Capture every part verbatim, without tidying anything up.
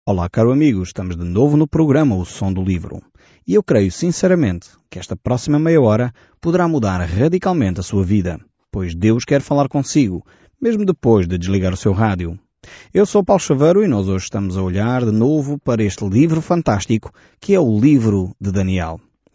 Olá, caro amigo, estamos de novo no programa O Som do Livro. E eu creio sinceramente que esta próxima meia hora poderá mudar radicalmente a sua vida, pois Deus quer falar consigo, mesmo depois de desligar o seu rádio. Eu sou Paulo Chaveiro e nós hoje estamos a olhar de novo para este livro fantástico que é o livro de Daniel.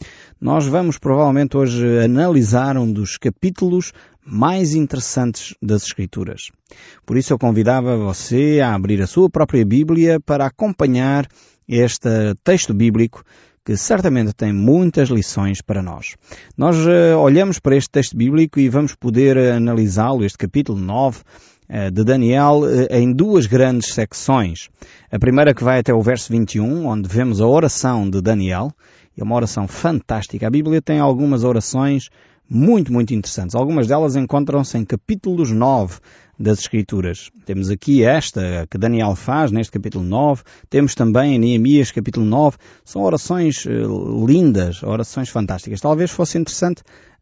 Nós vamos provavelmente hoje analisar um dos capítulos mais interessantes das Escrituras. Por isso eu convidava você a abrir a sua própria Bíblia para acompanhar este texto bíblico que certamente tem muitas lições para nós. Nós uh, olhamos para este texto bíblico e vamos poder analisá-lo, este capítulo nove uh, de Daniel, uh, em duas grandes secções. A primeira que vai até o verso vinte e um, onde vemos a oração de Daniel. É uma oração fantástica. A Bíblia tem algumas orações muito, muito interessantes. Algumas delas encontram-se em capítulos nove das Escrituras. Temos aqui esta que Daniel faz neste capítulo nove. Temos também em Neemias capítulo nove. São orações uh, lindas, orações fantásticas. Talvez fosse interessante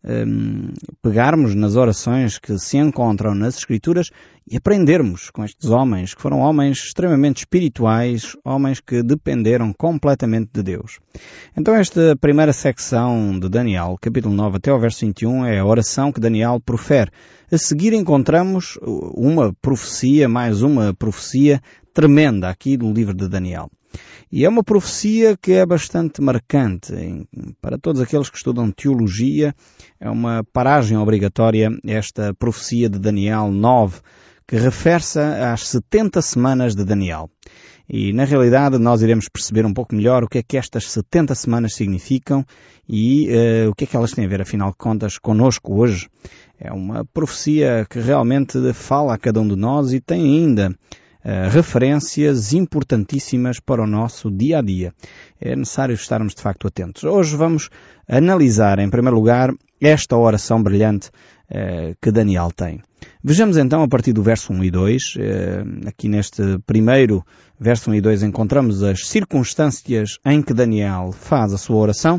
um, pegarmos nas orações que se encontram nas Escrituras e aprendermos com estes homens, que foram homens extremamente espirituais, homens que dependeram completamente de Deus. Então esta primeira secção de Daniel, capítulo nove até ao verso vinte e um, é a oração que Daniel profere. A seguir encontramos uma profecia, mais uma profecia tremenda aqui do livro de Daniel. E é uma profecia que é bastante marcante para todos aqueles que estudam teologia. É uma paragem obrigatória esta profecia de Daniel nove, que refere-se às setenta semanas de Daniel. E, na realidade, nós iremos perceber um pouco melhor o que é que estas setenta semanas significam e uh, o que é que elas têm a ver, afinal de contas, connosco hoje. É uma profecia que realmente fala a cada um de nós e tem ainda uh, referências importantíssimas para o nosso dia-a-dia. É necessário estarmos, de facto, atentos. Hoje vamos analisar, em primeiro lugar, esta oração brilhante uh, que Daniel tem. Vejamos então a partir do verso um e dois, aqui neste primeiro verso um e dois encontramos as circunstâncias em que Daniel faz a sua oração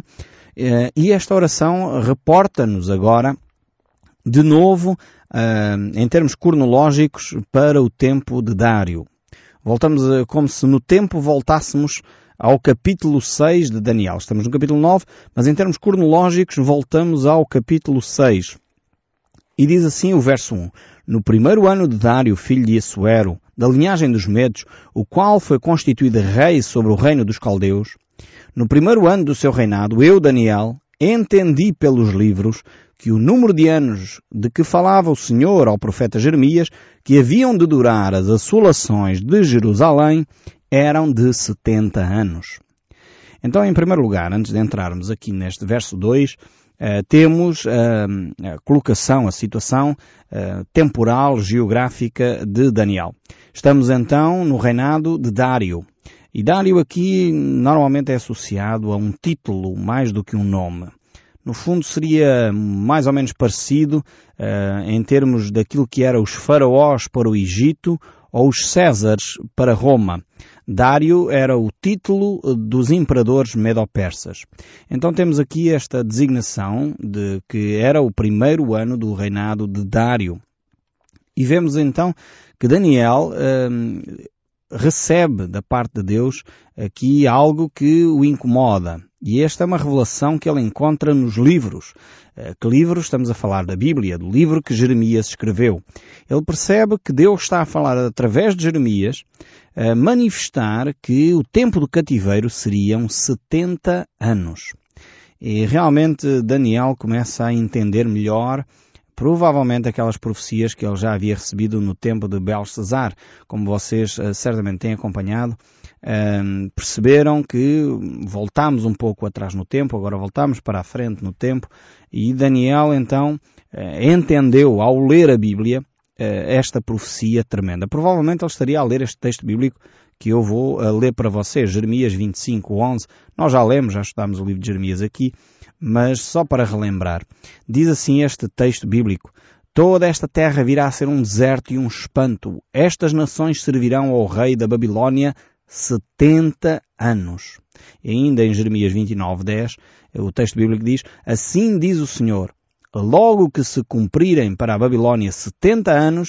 e esta oração reporta-nos agora de novo em termos cronológicos para o tempo de Dário. Voltamos como se no tempo voltássemos ao capítulo seis de Daniel. Estamos no capítulo nove, mas em termos cronológicos voltamos ao capítulo seis. E diz assim o verso um. No primeiro ano de Dário, filho de Assuero, da linhagem dos Medos, o qual foi constituído rei sobre o reino dos caldeus, no primeiro ano do seu reinado, eu, Daniel, entendi pelos livros que o número de anos de que falava o Senhor ao profeta Jeremias, que haviam de durar as assolações de Jerusalém, eram de setenta anos. Então, em primeiro lugar, antes de entrarmos aqui neste verso dois, Uh, temos uh, a colocação, a situação uh, temporal, geográfica de Daniel. Estamos então no reinado de Dário. E Dário aqui normalmente é associado a um título mais do que um nome. No fundo seria mais ou menos parecido uh, em termos daquilo que eram os faraós para o Egito ou os Césares para Roma. Dário era o título dos imperadores medo-persas. Então temos aqui esta designação de que era o primeiro ano do reinado de Dário. E vemos então que Daniel hum, recebe da parte de Deus aqui algo que o incomoda. E esta é uma revelação que ele encontra nos livros. Que livros? Estamos a falar da Bíblia, do livro que Jeremias escreveu. Ele percebe que Deus está a falar através de Jeremias, a manifestar que o tempo do cativeiro seriam setenta anos. E realmente Daniel começa a entender melhor provavelmente aquelas profecias que ele já havia recebido no tempo de Belsazar. Como vocês uh, certamente têm acompanhado, uh, perceberam que voltámos um pouco atrás no tempo, agora voltamos para a frente no tempo, e Daniel então uh, entendeu ao ler a Bíblia uh, esta profecia tremenda. Provavelmente ele estaria a ler este texto bíblico que eu vou uh, ler para vocês, Jeremias vinte e cinco, onze. Nós já lemos, já estudámos o livro de Jeremias aqui, mas só para relembrar. Diz assim este texto bíblico: toda esta terra virá a ser um deserto e um espanto. Estas nações servirão ao rei da Babilônia setenta anos. E ainda em Jeremias vinte e nove, dez, o texto bíblico diz: assim diz o Senhor, logo que se cumprirem para a Babilônia setenta anos,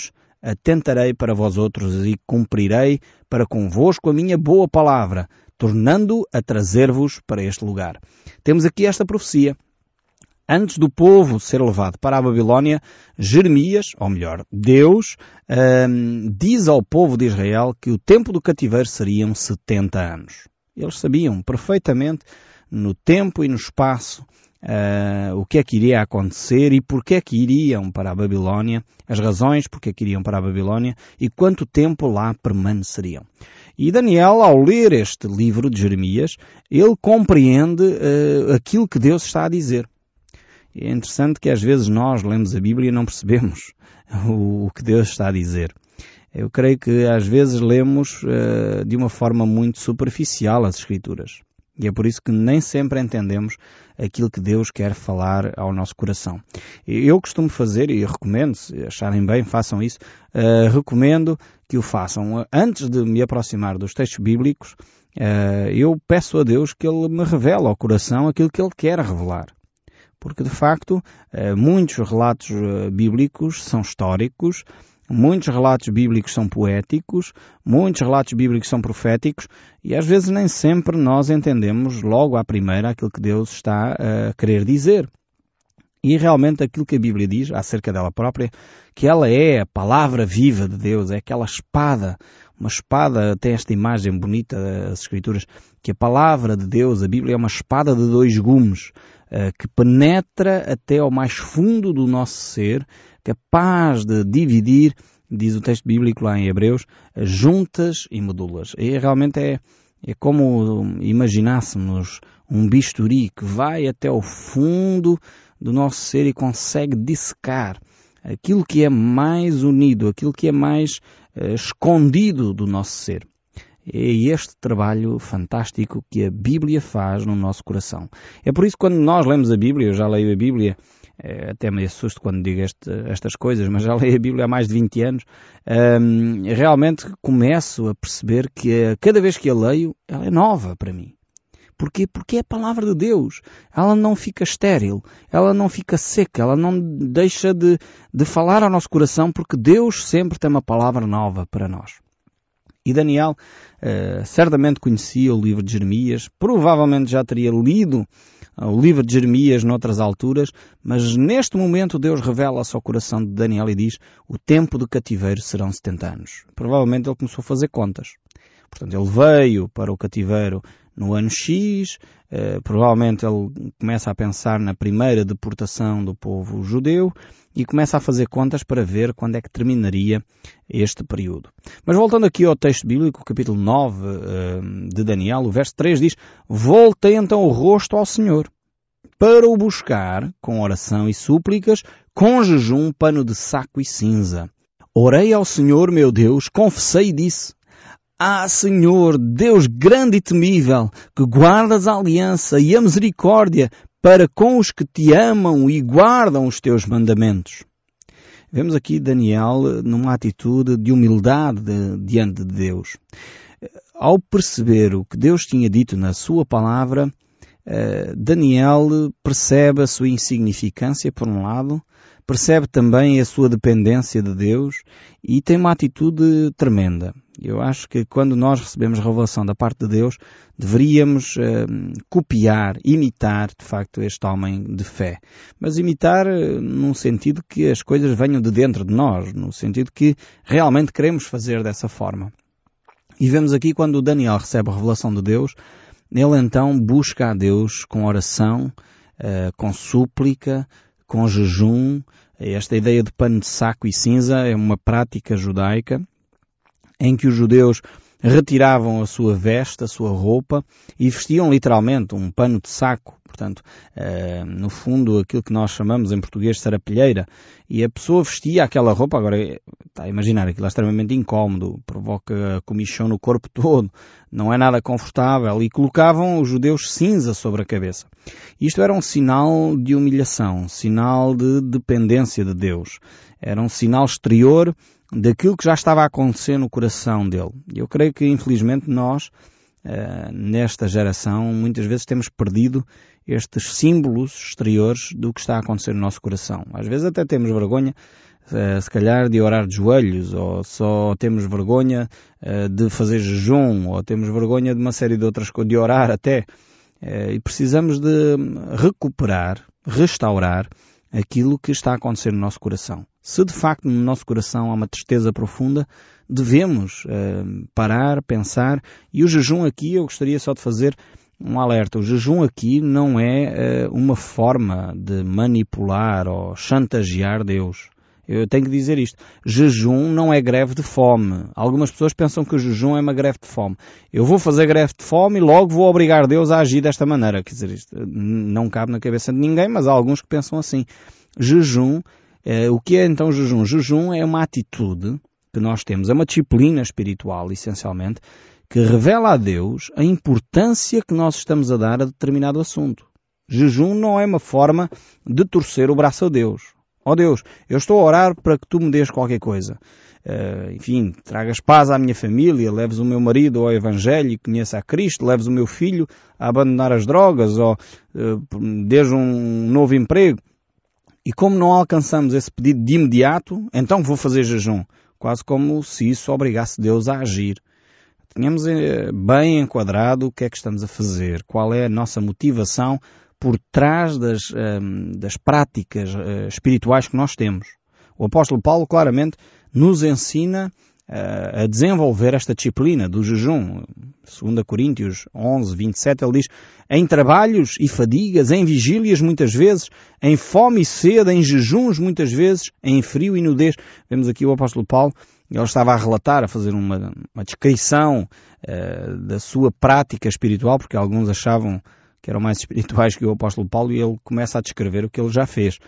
atentarei para vós outros e cumprirei para convosco a minha boa palavra, tornando a trazer-vos para este lugar. Temos aqui esta profecia. Antes do povo ser levado para a Babilónia, Jeremias, ou melhor, Deus, hum, diz ao povo de Israel que o tempo do cativeiro seriam setenta anos. Eles sabiam perfeitamente, no tempo e no espaço, uh, o que é que iria acontecer e porque é que iriam para a Babilónia, as razões porque é que iriam para a Babilónia e quanto tempo lá permaneceriam. E Daniel, ao ler este livro de Jeremias, ele compreende uh, aquilo que Deus está a dizer. É interessante que às vezes nós lemos a Bíblia e não percebemos o que Deus está a dizer. Eu creio que às vezes lemos uh, de uma forma muito superficial as Escrituras. E é por isso que nem sempre entendemos aquilo que Deus quer falar ao nosso coração. Eu costumo fazer, e recomendo, se acharem bem, façam isso, uh, recomendo que o façam. Antes de me aproximar dos textos bíblicos, uh, eu peço a Deus que Ele me revele ao coração aquilo que Ele quer revelar. Porque, de facto, muitos relatos bíblicos são históricos, muitos relatos bíblicos são poéticos, muitos relatos bíblicos são proféticos e às vezes nem sempre nós entendemos logo à primeira aquilo que Deus está a querer dizer. E realmente aquilo que a Bíblia diz acerca dela própria, que ela é a palavra viva de Deus, é aquela espada, uma espada, tem esta imagem bonita das Escrituras, que a palavra de Deus, a Bíblia é uma espada de dois gumes, que penetra até ao mais fundo do nosso ser, capaz de dividir, diz o texto bíblico lá em Hebreus, as juntas e medulas. E realmente é, é como imaginássemos um bisturi que vai até ao fundo do nosso ser e consegue dissecar aquilo que é mais unido, aquilo que é mais uh, escondido do nosso ser. É este trabalho fantástico que a Bíblia faz no nosso coração. É por isso que quando nós lemos a Bíblia, eu já leio a Bíblia, até me assusto quando digo este, estas coisas, mas já leio a Bíblia há mais de vinte anos, um, realmente começo a perceber que cada vez que a leio, ela é nova para mim. Porquê? Porque é a palavra de Deus. Ela não fica estéril, ela não fica seca, ela não deixa de, de falar ao nosso coração, porque Deus sempre tem uma palavra nova para nós. E Daniel uh, certamente conhecia o livro de Jeremias, provavelmente já teria lido uh, o livro de Jeremias noutras alturas, mas neste momento Deus revela-se ao coração de Daniel e diz: o tempo do cativeiro serão setenta anos. Provavelmente ele começou a fazer contas. Portanto, ele veio para o cativeiro no ano X, uh, provavelmente ele começa a pensar na primeira deportação do povo judeu e começa a fazer contas para ver quando é que terminaria este período. Mas voltando aqui ao texto bíblico, capítulo nove uh, de Daniel, o verso três diz: voltei então o rosto ao Senhor, para o buscar com oração e súplicas, com jejum, pano de saco e cinza. Orei ao Senhor meu Deus, confessei e disse: Ah, Senhor, Deus grande e temível, que guardas a aliança e a misericórdia para com os que te amam e guardam os teus mandamentos. Vemos aqui Daniel numa atitude de humildade de, diante de Deus. Ao perceber o que Deus tinha dito na sua palavra, Daniel percebe a sua insignificância, por um lado, percebe também a sua dependência de Deus e tem uma atitude tremenda. Eu acho que quando nós recebemos revelação da parte de Deus, deveríamos uh, copiar, imitar, de facto, este homem de fé. Mas imitar uh, num sentido que as coisas venham de dentro de nós, no sentido que realmente queremos fazer dessa forma. E vemos aqui quando Daniel recebe a revelação de Deus, ele então busca a Deus com oração, uh, com súplica, com jejum. Esta ideia de pano de saco e cinza é uma prática judaica em que os judeus retiravam a sua veste, a sua roupa e vestiam literalmente um pano de saco, portanto, uh, no fundo aquilo que nós chamamos em português de sarapilheira, e a pessoa vestia aquela roupa. Agora, está a imaginar, aquilo é extremamente incómodo, provoca comichão no corpo todo, não é nada confortável, e colocavam os judeus cinza sobre a cabeça. Isto era um sinal de humilhação, um sinal de dependência de Deus, era um sinal exterior daquilo que já estava a acontecer no coração dele. Eu creio que, infelizmente, nós, uh, nesta geração, muitas vezes temos perdido estes símbolos exteriores do que está a acontecer no nosso coração. Às vezes até temos vergonha se calhar de orar de joelhos, ou só temos vergonha de fazer jejum, ou temos vergonha de uma série de outras coisas, de orar até. E precisamos de recuperar, restaurar aquilo que está a acontecer no nosso coração. Se de facto no nosso coração há uma tristeza profunda, devemos parar, pensar, e o jejum aqui eu gostaria só de fazer um alerta. O jejum aqui não é uma forma de manipular ou chantagear Deus. Eu tenho que dizer isto. Jejum não é greve de fome. Algumas pessoas pensam que o jejum é uma greve de fome. Eu vou fazer greve de fome e logo vou obrigar Deus a agir desta maneira. Quer dizer, isto não cabe na cabeça de ninguém, mas há alguns que pensam assim. Jejum, eh, o que é então jejum? Jejum é uma atitude que nós temos, é uma disciplina espiritual, essencialmente, que revela a Deus a importância que nós estamos a dar a determinado assunto. Jejum não é uma forma de torcer o braço a Deus. Ó Deus, eu estou a orar para que tu me dês qualquer coisa. Uh, enfim, tragas paz à minha família, leves o meu marido ao Evangelho e conheça a Cristo, leves o meu filho a abandonar as drogas, ou uh, dês um novo emprego. E como não alcançamos esse pedido de imediato, então vou fazer jejum. Quase como se isso obrigasse Deus a agir. Tenhamos bem enquadrado o que é que estamos a fazer, qual é a nossa motivação por trás das, das práticas espirituais que nós temos. O apóstolo Paulo claramente nos ensina a desenvolver esta disciplina do jejum. Segunda Coríntios onze, vinte e sete, ele diz: em trabalhos e fadigas, em vigílias muitas vezes, em fome e sede, em jejuns muitas vezes, em frio e nudez. Vemos aqui o apóstolo Paulo, ele estava a relatar, a fazer uma, uma descrição uh, da sua prática espiritual, porque alguns achavam que eram mais espirituais que o apóstolo Paulo, e ele começa a descrever o que ele já fez.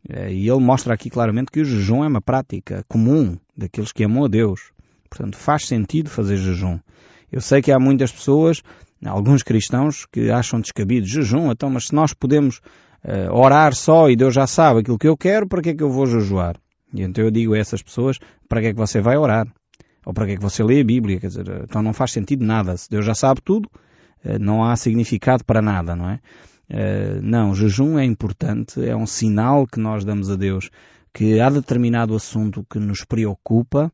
E ele mostra aqui claramente que o jejum é uma prática comum daqueles que amam a Deus. Portanto, faz sentido fazer jejum. Eu sei que há muitas pessoas, alguns cristãos, que acham descabido jejum, então, mas se nós podemos uh, orar só e Deus já sabe aquilo que eu quero, para que é que eu vou jejuar? E então eu digo a essas pessoas, para que é que você vai orar? Ou para que é que você lê a Bíblia? Quer dizer, então não faz sentido nada. Se Deus já sabe tudo, não há significado para nada, não é? Uh, não, jejum é importante, é um sinal que nós damos a Deus que há determinado assunto que nos preocupa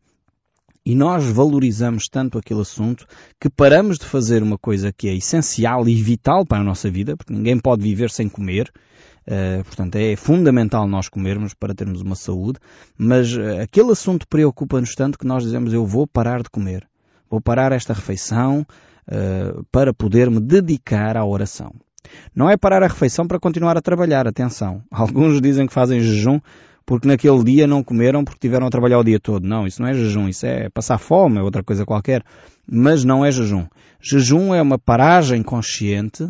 e nós valorizamos tanto aquele assunto que paramos de fazer uma coisa que é essencial e vital para a nossa vida, porque ninguém pode viver sem comer, uh, portanto é fundamental nós comermos para termos uma saúde, mas uh, aquele assunto preocupa-nos tanto que nós dizemos: eu vou parar de comer, vou parar esta refeição uh, para poder me dedicar à oração. Não é parar a refeição para continuar a trabalhar, atenção. Alguns dizem que fazem jejum porque naquele dia não comeram porque tiveram a trabalhar o dia todo. Não, isso não é jejum, isso é passar fome, é outra coisa qualquer. Mas não é jejum. Jejum é uma paragem consciente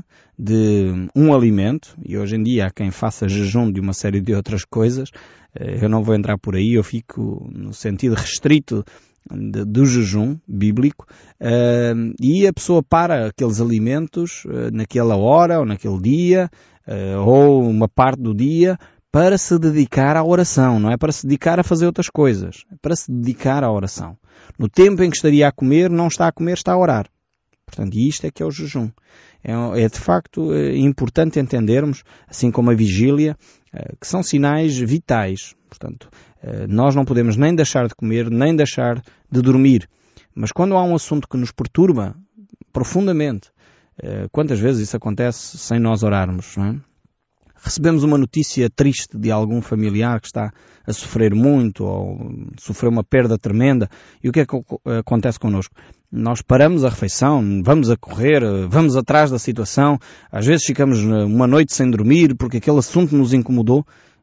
de um alimento, e hoje em dia há quem faça jejum de uma série de outras coisas. Eu não vou entrar por aí, eu fico no sentido restrito De, do jejum bíblico, uh, e a pessoa para aqueles alimentos uh, naquela hora ou naquele dia uh, ou uma parte do dia para se dedicar à oração, não é para se dedicar a fazer outras coisas, é para se dedicar à oração. No tempo em que estaria a comer, não está a comer, está a orar. Portanto, isto é que é o jejum. É, é de facto é importante entendermos, assim como a vigília, uh, que são sinais vitais. Portanto, nós não podemos nem deixar de comer, nem deixar de dormir. Mas quando há um assunto que nos perturba profundamente, quantas vezes isso acontece sem nós orarmos, não é? Recebemos uma notícia triste de algum familiar que está a sofrer muito ou sofreu uma perda tremenda, e o que é que acontece connosco? Nós paramos a refeição, vamos a correr, vamos atrás da situação, às vezes ficamos uma noite sem dormir porque aquele assunto nos incomodou.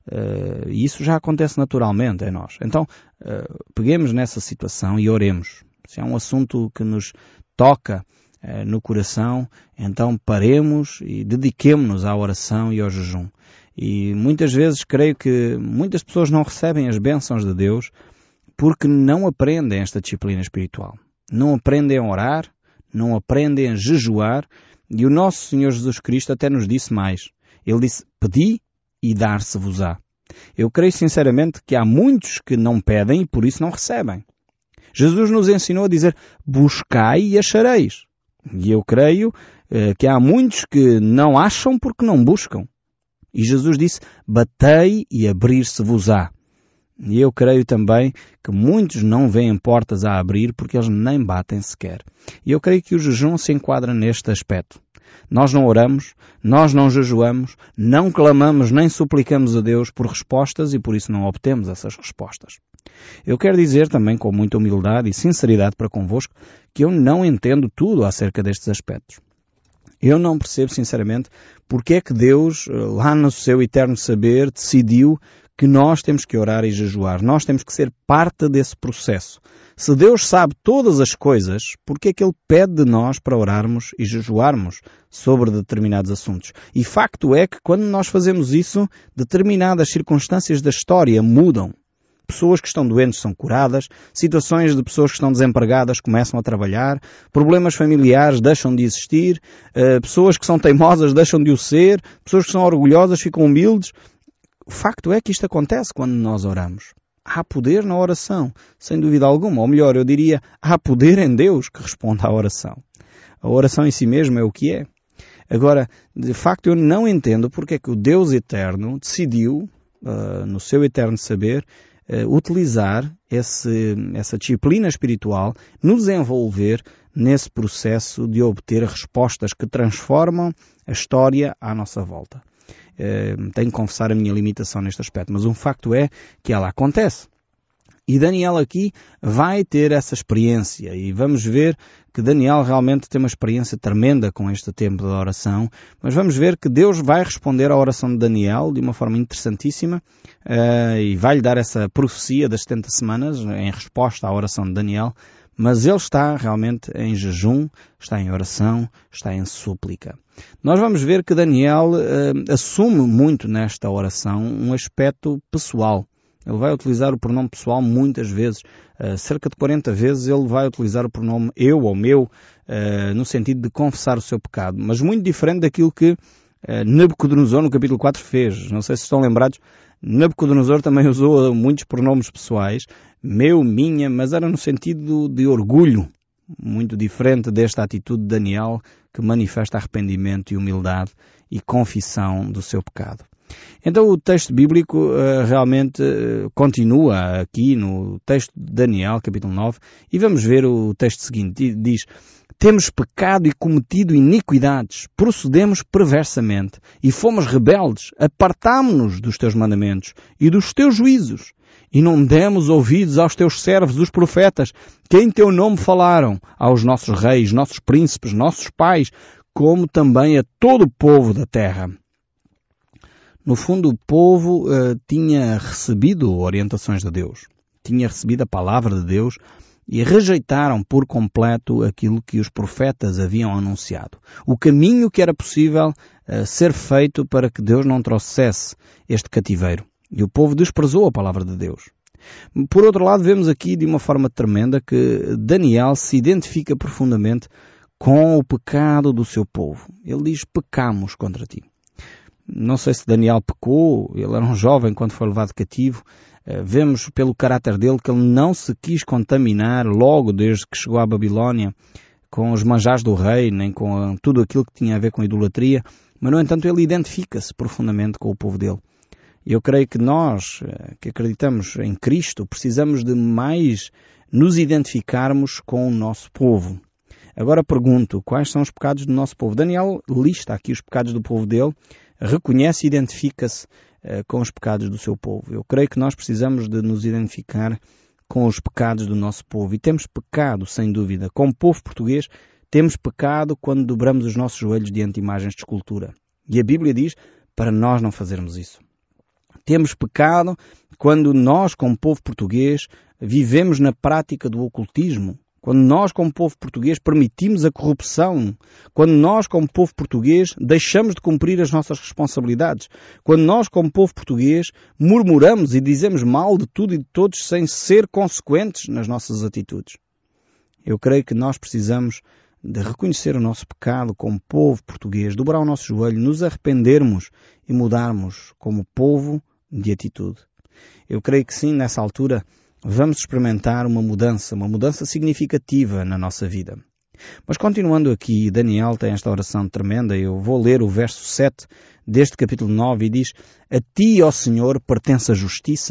Uh, e isso já acontece naturalmente em nós. Então, uh, peguemos nessa situação e oremos. Se é um assunto que nos toca uh, no coração, então paremos e dediquemo-nos à oração e ao jejum. E muitas vezes creio que muitas pessoas não recebem as bênçãos de Deus porque não aprendem esta disciplina espiritual. Não aprendem a orar, não aprendem a jejuar, e o nosso Senhor Jesus Cristo até nos disse mais. Ele disse: pedi e dar-se-vos-á. Eu creio sinceramente que há muitos que não pedem e por isso não recebem. Jesus nos ensinou a dizer: buscai e achareis. E eu creio eh, que há muitos que não acham porque não buscam. E Jesus disse: batei e abrir-se-vos-á. E eu creio também que muitos não veem portas a abrir porque eles nem batem sequer. E eu creio que o jejum se enquadra neste aspecto. Nós não oramos, nós não jejuamos, não clamamos nem suplicamos a Deus por respostas e por isso não obtemos essas respostas. Eu quero dizer também com muita humildade e sinceridade para convosco que eu não entendo tudo acerca destes aspectos. Eu não percebo sinceramente porque é que Deus, lá no seu eterno saber, decidiu que nós temos que orar e jejuar. Nós temos que ser parte desse processo. Se Deus sabe todas as coisas, por que é que Ele pede de nós para orarmos e jejuarmos sobre determinados assuntos? E facto é que quando nós fazemos isso, determinadas circunstâncias da história mudam. Pessoas que estão doentes são curadas, situações de pessoas que estão desempregadas começam a trabalhar, problemas familiares deixam de existir, pessoas que são teimosas deixam de o ser, pessoas que são orgulhosas ficam humildes. O facto é que isto acontece quando nós oramos. Há poder na oração, sem dúvida alguma. Ou melhor, eu diria, há poder em Deus que responde à oração. A oração em si mesma é o que é. Agora, de facto, eu não entendo porque é que o Deus eterno decidiu, uh, no seu eterno saber, uh, utilizar esse, essa disciplina espiritual, nos envolver nesse processo de obter respostas que transformam a história à nossa volta. Uh, tenho que confessar a minha limitação neste aspecto, mas um facto é que ela acontece. E Daniel aqui vai ter essa experiência e vamos ver que Daniel realmente tem uma experiência tremenda com este tempo de oração, mas vamos ver que Deus vai responder à oração de Daniel de uma forma interessantíssima uh, e vai-lhe dar essa profecia das setenta semanas em resposta à oração de Daniel, mas ele está realmente em jejum, está em oração, está em súplica. Nós vamos ver que Daniel uh, assume muito nesta oração um aspecto pessoal. Ele vai utilizar o pronome pessoal muitas vezes. Uh, cerca de quarenta vezes ele vai utilizar o pronome eu ou meu, uh, no sentido de confessar o seu pecado. Mas muito diferente daquilo que uh, Nabucodonosor no capítulo quatro fez. Não sei se estão lembrados, Nabucodonosor também usou muitos pronomes pessoais. Meu, minha, mas era no sentido de orgulho. Muito diferente desta atitude de Daniel, que manifesta arrependimento e humildade e confissão do seu pecado. Então o texto bíblico uh, realmente uh, continua aqui no texto de Daniel, capítulo nove, e vamos ver o texto seguinte. Diz: temos pecado e cometido iniquidades, procedemos perversamente e fomos rebeldes, apartámo-nos dos teus mandamentos e dos teus juízos, e não demos ouvidos aos teus servos, os profetas, que em teu nome falaram, aos nossos reis, nossos príncipes, nossos pais, como também a todo o povo da terra. No fundo, o povo uh, tinha recebido orientações de Deus, tinha recebido a palavra de Deus e rejeitaram por completo aquilo que os profetas haviam anunciado. O caminho que era possível uh, ser feito para que Deus não trouxesse este cativeiro. E o povo desprezou a palavra de Deus. Por outro lado, vemos aqui de uma forma tremenda que Daniel se identifica profundamente com o pecado do seu povo. Ele diz: pecamos contra ti. Não sei se Daniel pecou, ele era um jovem quando foi levado cativo. Vemos pelo caráter dele que ele não se quis contaminar logo desde que chegou à Babilónia com os manjares do rei, nem com tudo aquilo que tinha a ver com idolatria, mas no entanto ele identifica-se profundamente com o povo dele. Eu creio que nós, que acreditamos em Cristo, precisamos de mais nos identificarmos com o nosso povo. Agora pergunto, quais são os pecados do nosso povo? Daniel lista aqui os pecados do povo dele, reconhece e identifica-se uh, com os pecados do seu povo. Eu creio que nós precisamos de nos identificar com os pecados do nosso povo. E temos pecado, sem dúvida. Como povo português, temos pecado quando dobramos os nossos joelhos diante de imagens de escultura. E a Bíblia diz para nós não fazermos isso. Temos pecado quando nós, como povo português, vivemos na prática do ocultismo. Quando nós, como povo português, permitimos a corrupção, quando nós, como povo português, deixamos de cumprir as nossas responsabilidades, quando nós, como povo português, murmuramos e dizemos mal de tudo e de todos sem ser consequentes nas nossas atitudes. Eu creio que nós precisamos de reconhecer o nosso pecado como povo português, dobrar o nosso joelho, nos arrependermos e mudarmos como povo de atitude. Eu creio que sim, nessa altura, vamos experimentar uma mudança, uma mudança significativa na nossa vida. Mas continuando aqui, Daniel tem esta oração tremenda. Eu vou ler o verso sete deste capítulo nove e diz: a ti, ó Senhor, pertence a justiça,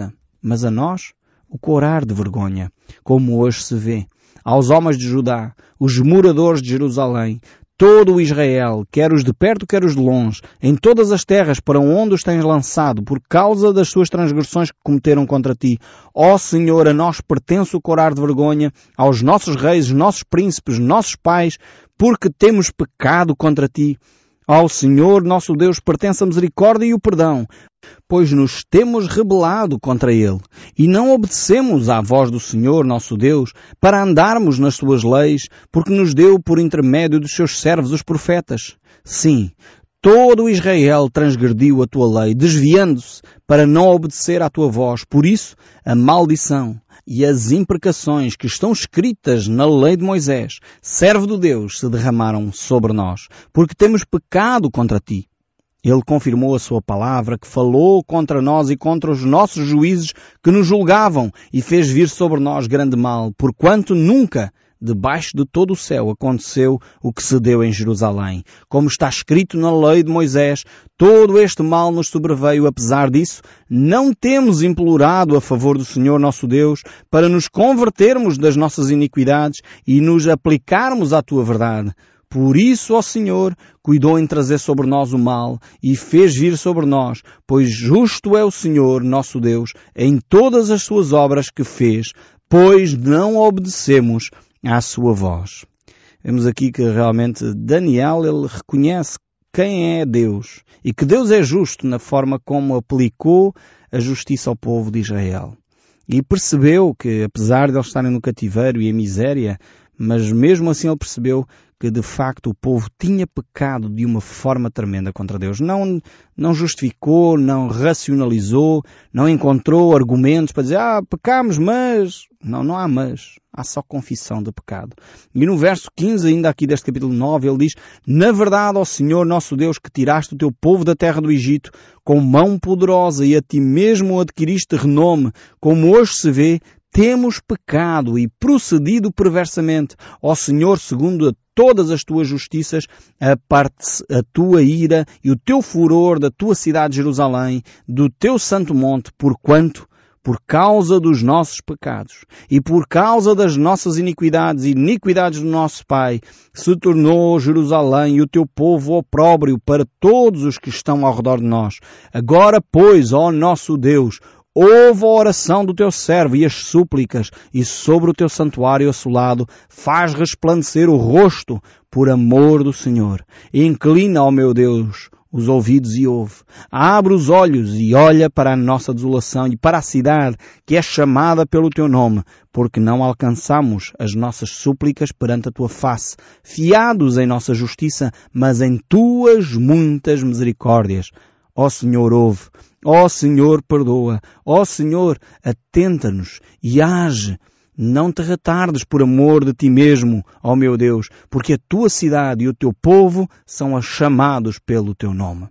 mas a nós o corar de vergonha, como hoje se vê. Aos homens de Judá, os moradores de Jerusalém, todo o Israel, quer os de perto, quer os de longe, em todas as terras para onde os tens lançado, por causa das suas transgressões que cometeram contra ti. Ó Senhor, a nós pertence o corar de vergonha, aos nossos reis, nossos príncipes, nossos pais, porque temos pecado contra ti. Ao Senhor, nosso Deus, pertence a misericórdia e o perdão, pois nos temos rebelado contra Ele, e não obedecemos à voz do Senhor, nosso Deus, para andarmos nas suas leis, porque nos deu por intermédio dos seus servos, os profetas. Sim, todo o Israel transgrediu a tua lei, desviando-se para não obedecer à tua voz. Por isso, a maldição e as imprecações que estão escritas na lei de Moisés, servo de Deus, se derramaram sobre nós, porque temos pecado contra ti. Ele confirmou a sua palavra, que falou contra nós e contra os nossos juízes que nos julgavam, e fez vir sobre nós grande mal, porquanto nunca, debaixo de todo o céu, aconteceu o que se deu em Jerusalém. Como está escrito na lei de Moisés, todo este mal nos sobreveio. Apesar disso, não temos implorado a favor do Senhor nosso Deus para nos convertermos das nossas iniquidades e nos aplicarmos à tua verdade. Por isso, ó Senhor, cuidou em trazer sobre nós o mal e fez vir sobre nós, pois justo é o Senhor, nosso Deus, em todas as suas obras que fez, pois não obedecemos à sua voz. Vemos aqui que realmente Daniel, ele reconhece quem é Deus e que Deus é justo na forma como aplicou a justiça ao povo de Israel. E percebeu que, apesar de eles estarem no cativeiro e em miséria, mas mesmo assim ele percebeu que de facto o povo tinha pecado de uma forma tremenda contra Deus. Não, não justificou, não racionalizou, não encontrou argumentos para dizer, ah, pecamos, mas... Não, não há mas. Há só confissão de pecado. E no verso quinze, ainda aqui deste capítulo nove, ele diz, na verdade, ó Senhor nosso Deus, que tiraste o teu povo da terra do Egito com mão poderosa e a ti mesmo adquiriste renome, como hoje se vê, temos pecado e procedido perversamente. Ó Senhor, segundo a todas as tuas justiças, aparte-se a tua ira e o teu furor da tua cidade de Jerusalém, do teu santo monte, porquanto, por causa dos nossos pecados e por causa das nossas iniquidades e iniquidades do nosso Pai, se tornou Jerusalém e o teu povo opróbrio para todos os que estão ao redor de nós. Agora, pois, ó nosso Deus, ouve a oração do teu servo e as súplicas, e sobre o teu santuário assolado faz resplandecer o rosto por amor do Senhor. E inclina, ó meu Deus, os ouvidos e ouve. Abre os olhos e olha para a nossa desolação e para a cidade que é chamada pelo teu nome, porque não alcançamos as nossas súplicas perante a tua face, fiados em nossa justiça, mas em tuas muitas misericórdias. Ó Senhor, ouve. Ó Senhor, perdoa. Ó Senhor, atenta-nos e age. Não te retardes por amor de ti mesmo, ó meu Deus, porque a tua cidade e o teu povo são chamados pelo teu nome.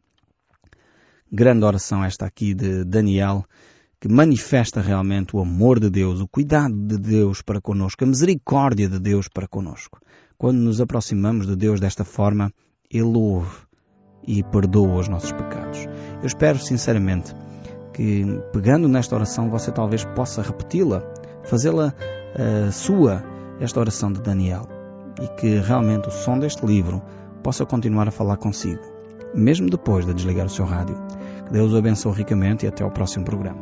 Grande oração esta aqui de Daniel, que manifesta realmente o amor de Deus, o cuidado de Deus para conosco, a misericórdia de Deus para conosco. Quando nos aproximamos de Deus desta forma, Ele ouve e perdoa os nossos pecados. Eu espero sinceramente que, pegando nesta oração, você talvez possa repeti-la, fazê-la uh, sua, esta oração de Daniel, e que realmente o som deste livro possa continuar a falar consigo, mesmo depois de desligar o seu rádio. Que Deus o abençoe ricamente e até ao próximo programa.